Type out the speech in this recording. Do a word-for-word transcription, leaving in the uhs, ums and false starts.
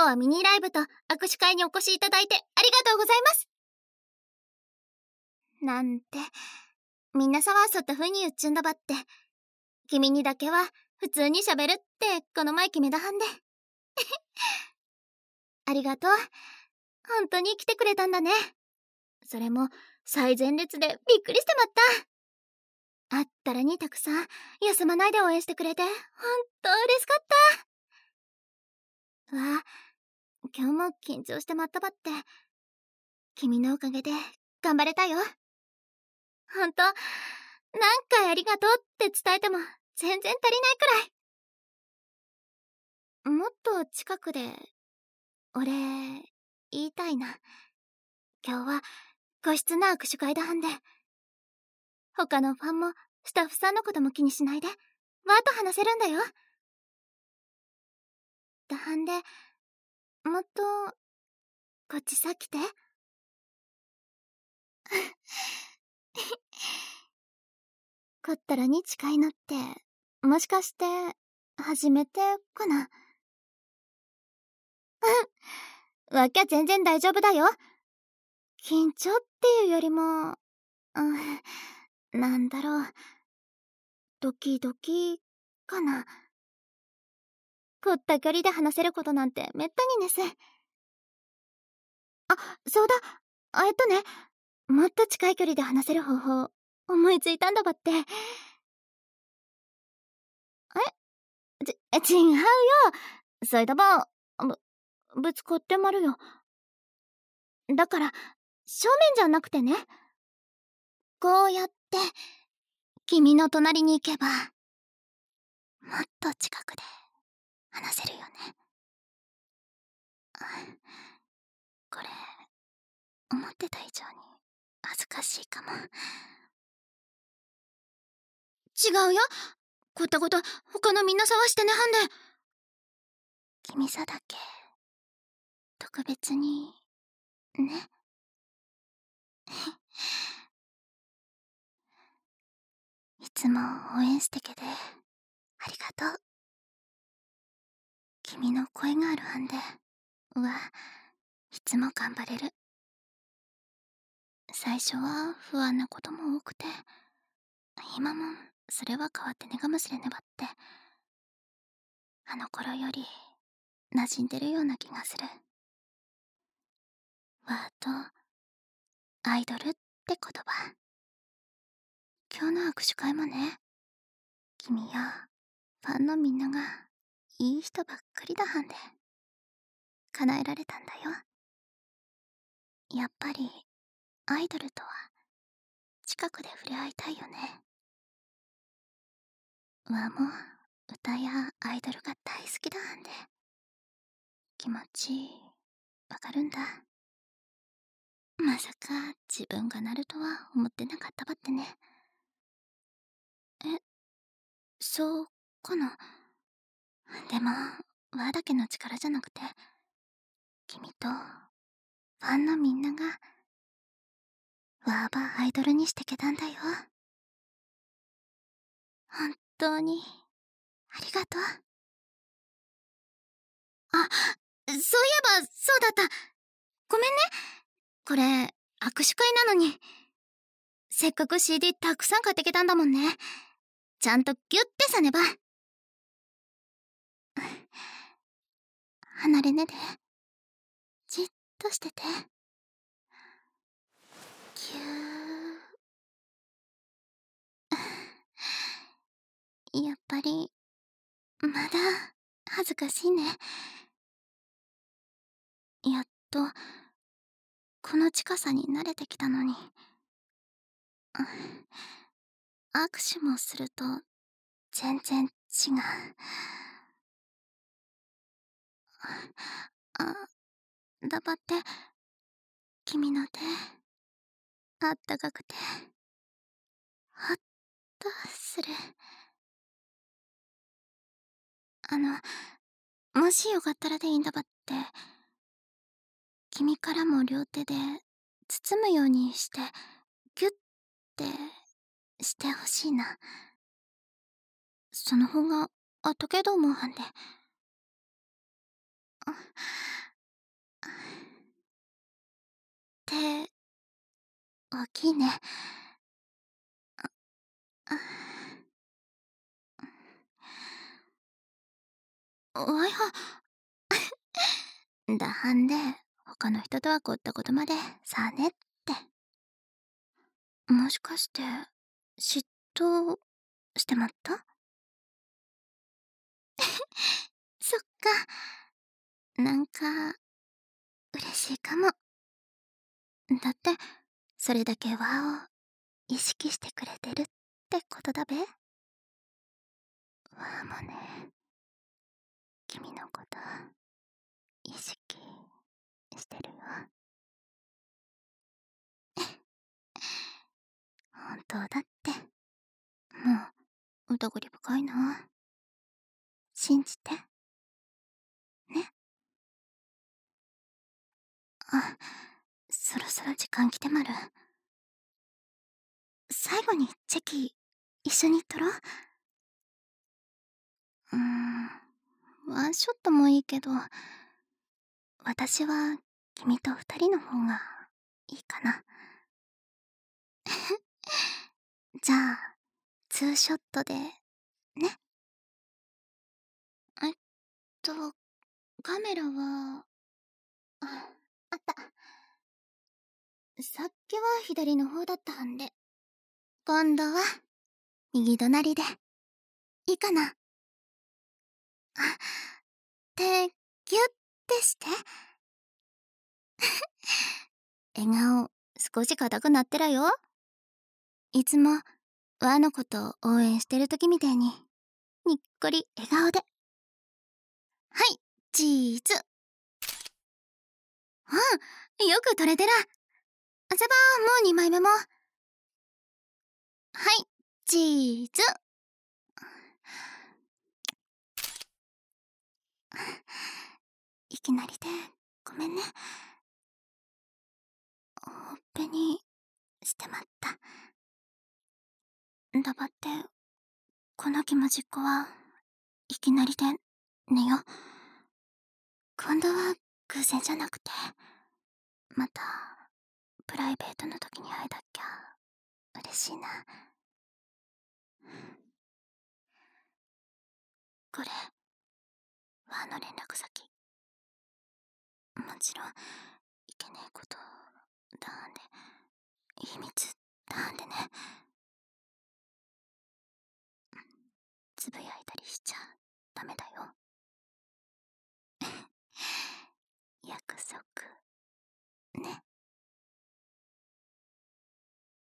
日はミニライブと握手会にお越しいただいてありがとうございます。なんて、みんなさはそった風に言っちゅんだばって。君にだけは普通に喋るってこの前決めたはんで。ありがとう。本当に来てくれたんだね。それも最前列でびっくりしてまった。あったらにたくさん休まないで応援してくれて、ほんと嬉しかった。わあ、今日も緊張してまったばって。君のおかげで頑張れたよ。ほんと、何回ありがとうって伝えても全然足りないくらい。もっと近くでお礼言いたいな。今日は個室な握手会だはんで。他のファンもスタッフさんのことも気にしないでわーっと話せるんだよ。だはんで、もっとこっちさ来て。こったらに近いのってもしかして初めてかな。うん、わきゃ全然大丈夫だよ。緊張っていうよりも、うん、なんだろう、ドキドキかな。こった距離で話せることなんてめったにです。あ、そうだ、えっとね、もっと近い距離で話せる方法思いついたんだばって。えち、違うよ。そいだば、ぶ、ぶつかってまるよ。だから、正面じゃなくてね。こうやって、君の隣に行けば、もっと近くで話せるよね。これ、思ってた以上に恥ずかしいかも。違うよ。こったこと他のみんなさはしてねはんで。君さだけ特別にね。いつも応援してけでありがとう。君の声があるはんではいつも頑張れる。最初は不安なことも多くて、今もそれは変わってねがもしれねばって。あの頃より馴染んでるような気がする。わーとアイドルって言葉。今日の握手会もね、君やファンのみんながいい人ばっかりだはんで叶えられたんだよ。やっぱりアイドルとは近くで触れ合いたいよね。わも歌やアイドルが大好きだはんで気持ちわかるんだ。まさか自分がなるとは思ってなかったばってね。え、そうかな。でもわだけの力じゃなくて、君とファンのみんながわーばアイドルにしてけたんだよ。本当にありがとう。あ、そういえばそうだった。ごめんね。これ握手会なのに。せっかく シーディー たくさん買ってけたんだもんね。ちゃんとギュッてさねば。離れねでじっとしてて。ぎゅー。やっぱりまだ恥ずかしいね。やっとこの近さに慣れてきたのに。握手もすると全然違う。あ、だばって君の手あったかくてほっとする。あのもしよかったらでいいんだばって、君からも両手で包むようにしてギュッてしてほしいな。その方があったけど思うはんで。 手、大きいね。おいは。だはんで、他の人とはこったことまで、さあねって。もしかして、嫉妬してまった？そっか。なんか、嬉しいかも。だって、それだけ輪を意識してくれてるってことだべ。輪もね、君のこと意識してるよ。本当だって。もう疑り深いな。信じてね。あ、そろそろ時間来てまる。最後にチェキ一緒に撮ろう。うーん、ワンショットもいいけど、私は君と二人の方がいいかな。じゃあ、ツーショットでね。えっと、カメラは、あ、あった。さっきは左の方だったはんで、今度は右隣でいいかな。あ、手ギュッてして。笑顔少し硬くなってらよ。いつもわのことを応援してる時みたいににっこり笑顔で。はい、チーズ。うん、よく撮れてら。あせばもうにまいめも。はい、チーズ。いきなりでごめんね。ほっぺにしてまった。だばって、この気持ちっこはいきなりで寝よ。今度は偶然じゃなくて、またプライベートの時に会えたっきゃ嬉しいな。これわの連絡先。もちろんいけねえことだんで、秘密だんでね。つぶやいたりしちゃダメだよ。約束ね。